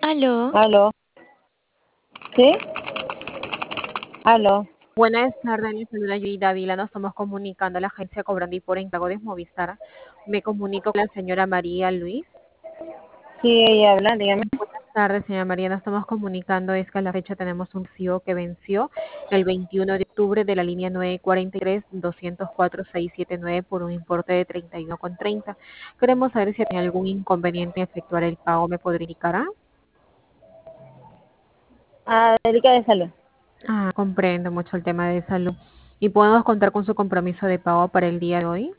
Aló, Aló, ¿sí? Aló, buenas tardes, mi señora Yuri Dávila. Nos estamos comunicando a la agencia Cobrandi por encargo de Movistar. Me comunico con la señora María Luis. sí, ella habla, dígame. Buenas tardes, señora María. Nos estamos comunicando. Es que a la fecha tenemos un CEO que venció el 21 de octubre de la línea 943-204-679 por un importe de 31,30. Queremos saber si tiene algún inconveniente en efectuar el pago. ¿Me podría indicar? Ah, Erika de Salud. Comprendo mucho el tema de salud. ¿Y podemos contar con su compromiso de pago para el día de hoy?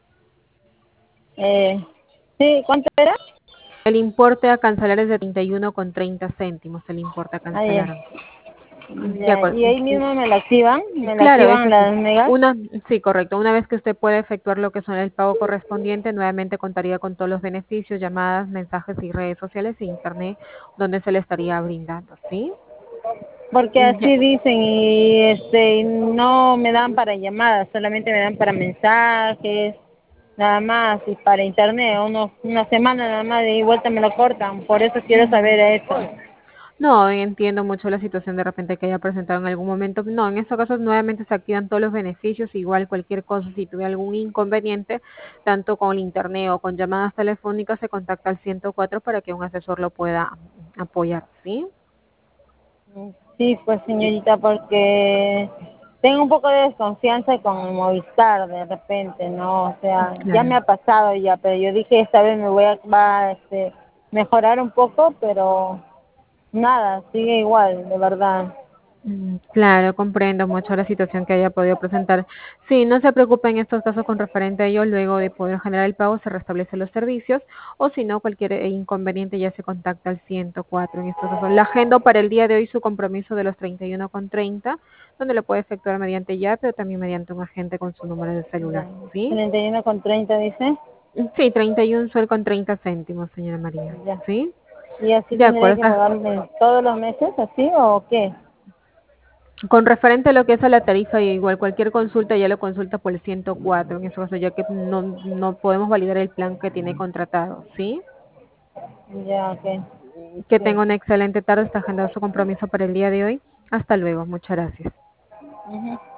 Sí, ¿cuánto era? El importe a cancelar es de 31,30 céntimos, el importe a Ah, ya. cancelar. De Ya, acuerdo. y ahí mismo me la Claro, es activan así. las megas. Sí, correcto. Una vez que usted pueda efectuar lo que son el pago correspondiente, nuevamente contaría con todos los beneficios, llamadas, mensajes y redes sociales e internet donde se le estaría brindando, ¿sí? Porque Ya. así dicen y no me dan para llamadas, solamente me dan para mensajes, nada más, y para internet, una semana nada más de ida y vuelta me lo cortan, por eso quiero saber eso. No, entiendo mucho la situación de repente que haya presentado en algún momento. No, en estos casos nuevamente se activan todos los beneficios, igual cualquier cosa, si tuve algún inconveniente, tanto con internet o con llamadas telefónicas, se contacta al 104 para que un asesor lo pueda apoyar, ¿sí? Sí, pues señorita, porque tengo un poco de desconfianza con el Movistar de repente, ¿no? O sea, ya me Claro. ha pasado ya, pero yo dije esta vez mejorar un poco, pero nada, sigue igual, de verdad. Claro, comprendo mucho la situación que haya podido presentar. Sí, no se preocupe en estos casos con referente a ello, luego de poder generar el pago se restablecen los servicios o si no, cualquier inconveniente ya se contacta al 104 en estos casos. La agenda para el día de hoy su compromiso de los 31,30, donde lo puede efectuar mediante ya, pero también mediante un agente con su número de Ya. celular, ¿sí? 31,30 dice. Sí, 31 sol con 30 céntimos, señora María, Ya. ¿sí? ¿Y así De tendría acuerdo. que pagarme todos los meses, así o qué? Con referente a lo que es a la tarifa, igual cualquier consulta ya lo consulta por el 104 en eso caso, ya que no podemos validar el plan que tiene contratado, ¿sí? Ya, ok. Que Sí. tenga una excelente tarde, está agendado su compromiso para el día de hoy. Hasta luego, muchas gracias. Ujú.